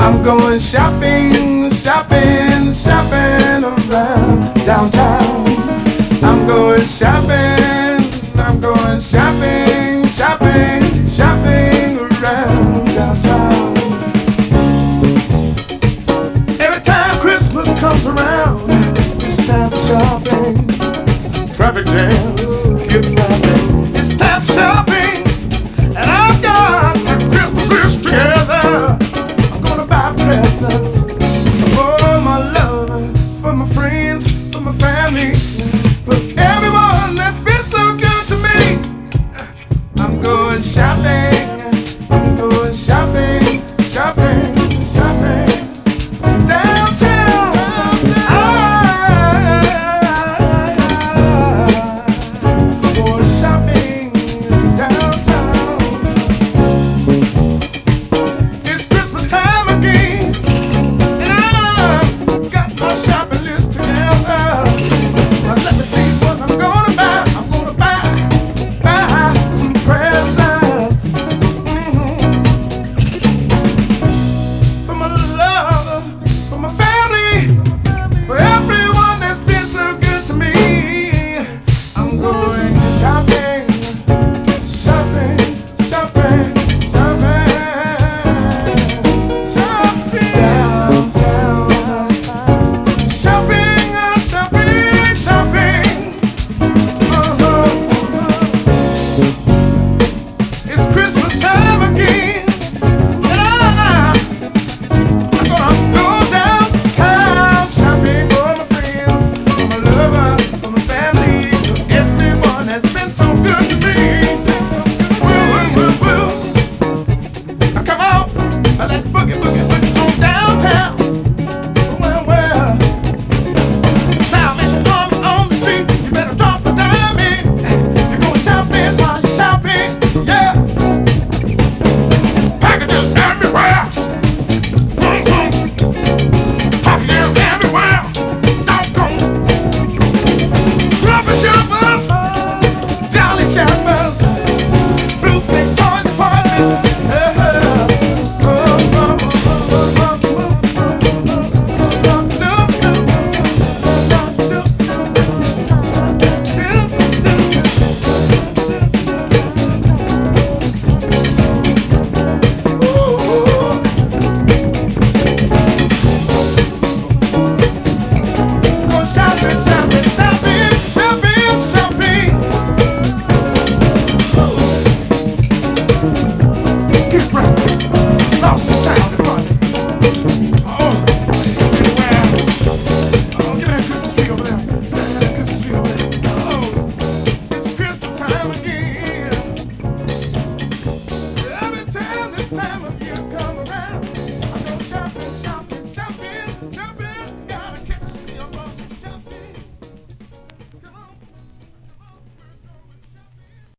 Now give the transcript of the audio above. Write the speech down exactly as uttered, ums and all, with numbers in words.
I'm going shopping, shopping, shopping around downtown. I'm going shopping, I'm going shopping, shopping, shopping around downtown. Every time Christmas comes around, it's time for shopping. Traffic jams get rapping. It's time for shopping, and I've got my Christmas list together. I'm gonna buy presents for my love, for my friends, for my family, for everyone that's been so good to me. I'm going shopping.